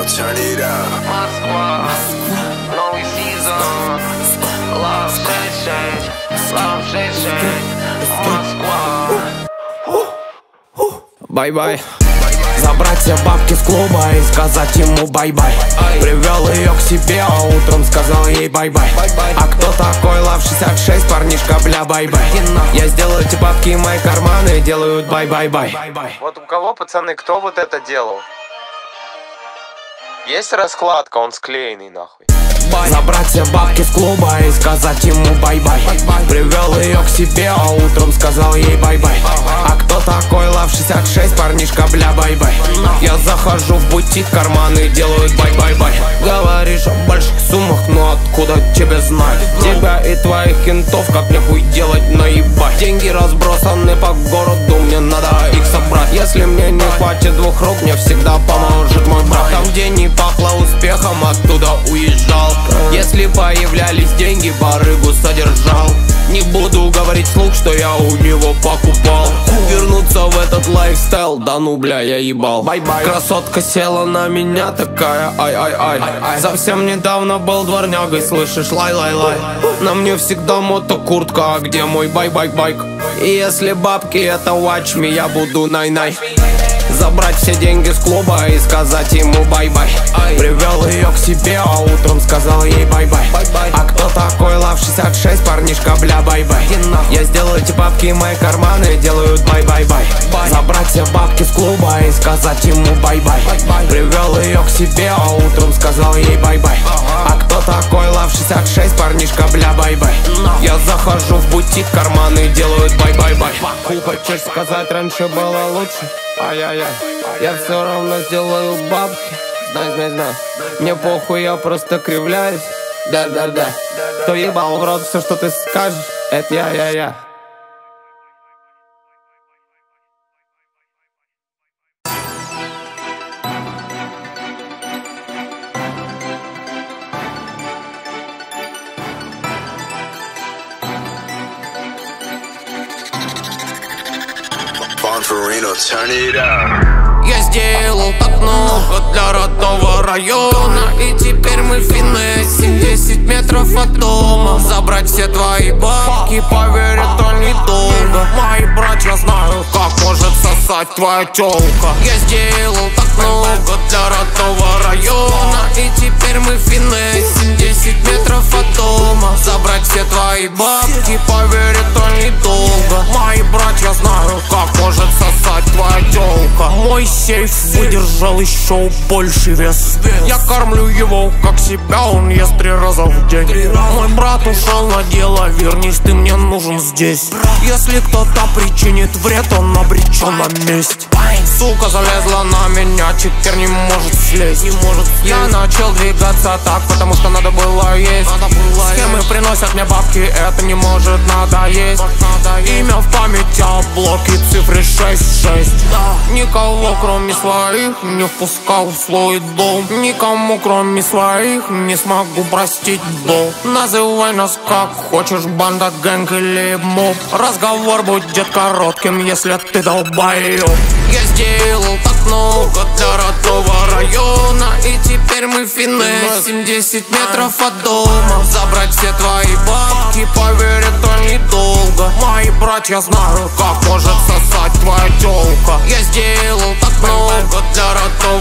turn it up. Москва, новый сезон. Love Station, Love Station, Москва. Бай-бай. Забрать все бабки с клуба и сказать ему бай-бай. Привел ее к себе, а утром сказал ей бай-бай. А кто такой Love 66, парнишка, бля, бай-бай. Я сделаю эти бабки, мои карманы делают бай-бай-бай. Вот у кого, пацаны, кто вот это делал? Есть раскладка, он склеенный нахуй. Забрать все бабки с клуба и сказать ему бай-бай. Привел ее к себе, а утром сказал ей бай-бай. А кто такой Love 66, парнишка, бля, бай-бай. Я захожу в бутик, карманы делают бай-бай-бай. Говоришь о больших суммах, но откуда тебе знать? Тебя и твоих кентов как нахуй делать, наебать. Деньги разбросаны по городу, мне надо их собрать. Если мне не хватит 2 рук, мне всегда поможет мой брат. Там, где не пахло успехом, оттуда уезжал. Если появлялись деньги, барыгу содержал. Не буду говорить вслух, что я у него покупал. Вернуться в этот лайфстайл, да ну бля, я ебал. Бай-бай. Красотка села на меня такая, ай-ай-ай. Совсем недавно был дворнягой, слышишь, лай-лай-лай. На мне всегда мотокуртка, а где мой бай-бай-байк? И если бабки это watch me, я буду най-най. Забрать все деньги с клуба и сказать ему бай-бай. Привел ее к себе, а утром сказал ей бай-бай. А кто такой Love 66, парнишка, бля, бай-бай. Я сделаю эти бабки, мои карманы делают бай-бай-бай. Забрать все бабки с клуба и сказать ему бай-бай. Привел ее к себе, а утром сказал ей бай-бай. А кто такой Love 66, парнишка, бля, бай-бай. Я захожу в бутик, карманы делают бай-бай-бай. Хочешь сказать, раньше было лучше? Ай-яй-яй, я все равно сделаю бабки. Знай. Мне похуй, я просто кривляюсь. Да. Кто ебал в рот все, что ты скажешь, это я. Farino, turn it up. Я сделал так много для родного района, и теперь мы в финессе 10 метров от дома. Забрать все твои бабки, поверь, это недолго. Мои братья знают, как может сосать твоя тёлка. Я сделал так много для родного района, и теперь мы в финессе 10 метров от дома. Забрать все твои бабки, поверь, это недолго. Мои братья знают, как может сосать твоя тёлка. Мой сейф выдержал еще больше вес. Я кормлю его как себя, он ест 3 раза в день. Мой брат ушел на дело, вернись, ты мне нужен здесь. Если кто-то причинит вред, он обречен на месть. Сука залезла на меня, теперь не может слезть. Я начал двигаться так, потому что надо было есть. Схемы приносят мне бабки, это не может надоесть. Имя в памяти, а блоки, цифры 6-6. Никого кроме своих не впускал в свой дом. Никому кроме своих не смогу простить долг. Называй нас как хочешь, банда, гэнг или моб. Разговор будет коротким, если ты долбоёб. Я сделал так много для родного района, и теперь мы в финессе 10 метров от дома. Забрать все твои бабки, поверь, это недолго. Мои братья знают, как может сосать твоя тёлка. Я сделал так много для родного